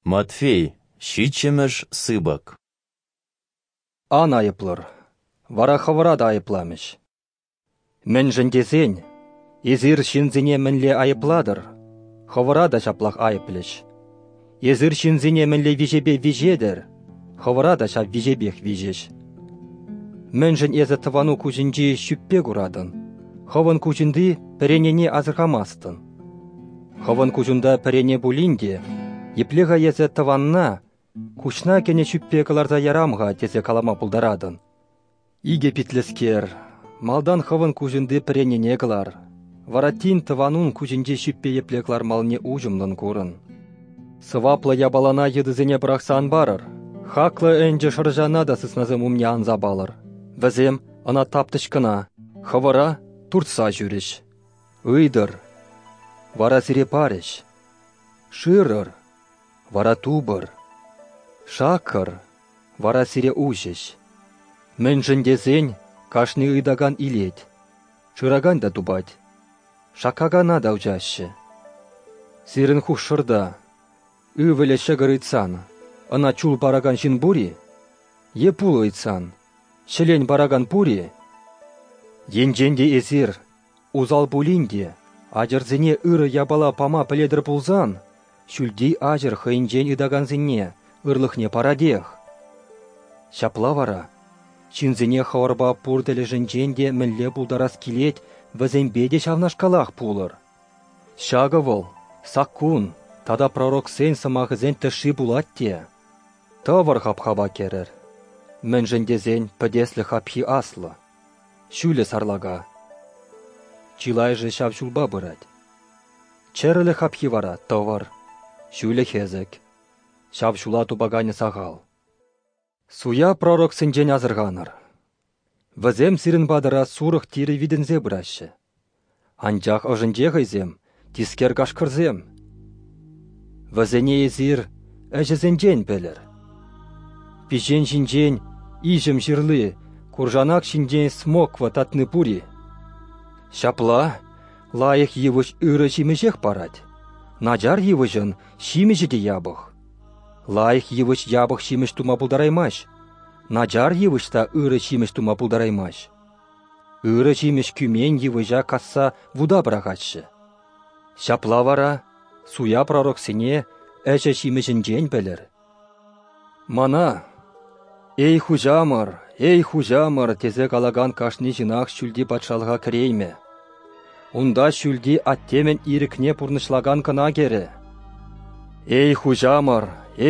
Матфей, щичемеш сыбак. Ан айыплыр, вара хавара да айыпламыш. Мен жіндесен, езір шинзіне мінле айыпладыр, хавара да шаплақ айыплыш. Езір шинзіне мінле вижебе вижедір, хавара да шап вижебех вижеш. Мен жін езі тывану күжінжі шүппе күрадын, хаван күжінді піренене азырғамастын. Хаван күжінда пірене бұлінде, еплеға езі тыванна, күшна кене шүппе кыларда ярамға тезе калама бұлдарадын. Иге питлескер, малдан хаван күжінді піренене кылар, варатин тыванун күжінжі шүппе епле кылар малне ужымдын көрін. Сываплы ябалана едізіне бірақсан барыр, хаклы әнжі шыржана да сысназым умне анза балыр. Візем ана таптышкына, хавара туртса жүріш. Үйдір, вара сире париш. Шырыр, вара тубыр. Шакыр, вара сире ужиш. Мен жіндезен кашны ыйдаган илет. Шыраган да дубать. Шакагана да ужашы. Сирін хушырда. Ывеле шагырыцан. Ана чул бараган жинбури. Епул ыйцан. Шелень бараган пури. Енженде эзир. Узал булинде. Ажырзіне ыры ябала пама піледір пулзан. Шүлдей ажыр хыйнжен ыдаганзіне. Ырлыхне парадех. Шапла вара. Чинзіне хаварба пурделі жінженде мінле бұлдарас келет, візембеде шавнашкалақ пулыр. Шагывыл, саккун, тада пророк сен самағызен тіші бұлатте. Тавар хап-хаба керір. Мен жіндезен пәдеслі хапхи аслы. Шүлі сарлага. Чилай жы шав шулба бұрад. Черлі хапхи вара, тавар. Шүлі хезік. Шав шула тубаганы сағал. Суя пророк сенжен азырғаныр. Візем сирін бадыра сурық тирі видінзе бұрашы. Анжақ ұжынже ғайзем, тискер қашқырзем. Візене езір, әжізенжен білір. Пижен жинжен, ижім жирлы, куржанақ шинжен смоква татны пури. Шапла, лайық евіш үрі шимежек барад. Наджар евішін шимежеде ябық. Лайық евіш ябық шимеш тума бұлдараймаш. Наджар евішта үрі шимеш тума бұлдараймаш. Үрі шимеш күмен евіжа касса вуда бірағатшы. Шапла вара, суя пророк сене әжі шимешін жен білір. Мана, эй хужамыр, тезе калаган кашны жинақ шүлді батшалға кірейме. Унда шүлді аттемен ирікне пұрнышлаган кына кері. Эй хужамыр,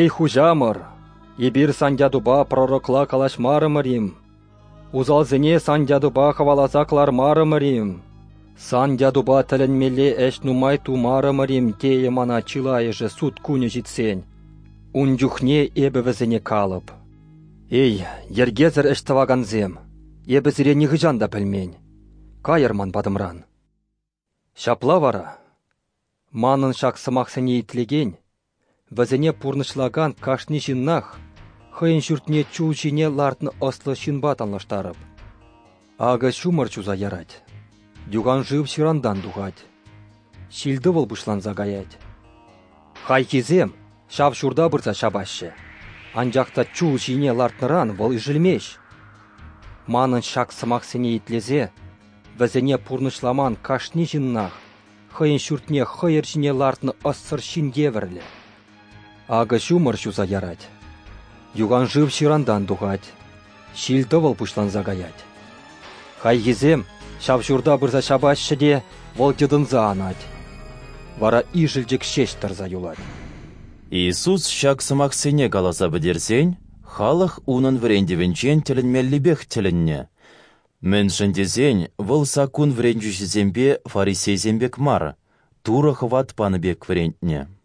ебір сандядуба пророкла калашмарымырим. Узалзіне сандядуба хавалазаклар марымырим. Сандядуба тілінмелі әш нумай тумарымырим тее мана чилайыжы суд күні житсен. Унжухне ебівізіне калып. Эй, ергезір іштаваганзем, ебізіре нихыжан да пілмен. Кайырман бадымран. Шапла вара. Манын шақсымақсыне итлеген, візіне пұрнышлаган кашны жиннах, хыйын жүртіне чул жине лартны ослы шинбат анлаштарып. Ағы шумыр чуза ярать. Дюган жив ширандан дугать. Шилді выл бұшлан загаять. Хай кезем, шав шурда бұрса шабашы. Анжақта чул жине лартныран выл іжілмеш. Манын шақсымақсыне итлезе, візіне пұрнышламан кашны жиннах, хыйын жүртіне хыйыр жине лартны оссыр шин девірлі. Ағы шумыр шуза ярать. Юган жив ширандан дугать. Шилді выл бұшлан загаять. Хай кезем, шав журда бұрза шабашы де выл дедынза анать. Вара ижілжік шештірза юлать. Иисус шақсымақсыне қаласа бідерсен, халық унын врендевенчен тілінмеллібек тілінне. Мен жіндезен выл сакун вренджуші зембе фарисей зембек мар, туры хват паныбек врендне.